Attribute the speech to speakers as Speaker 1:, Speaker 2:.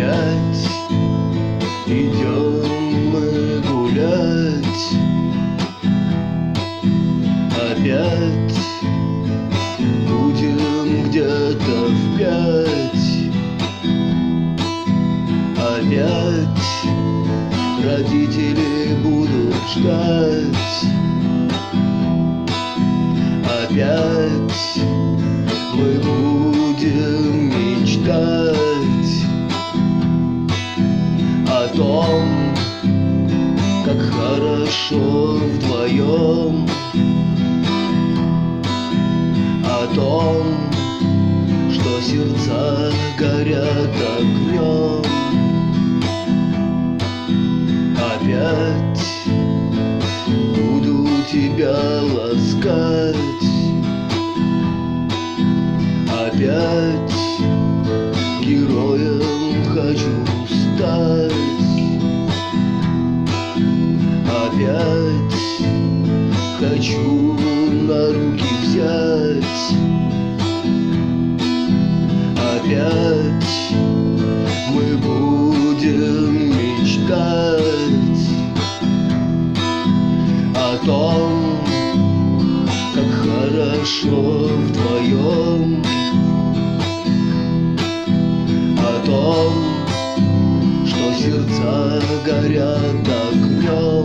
Speaker 1: Опять идем мы гулять, опять будем где-то в 5, опять родители будут ждать, опять мы будем мечтать о том, как хорошо вдвоем, о том, что сердца горят огнем. Опять буду тебя ласкать, опять героем хочу стать, опять хочу на руки взять, опять мы будем мечтать о том, как хорошо вдвоем, о том, что сердца горят огнем.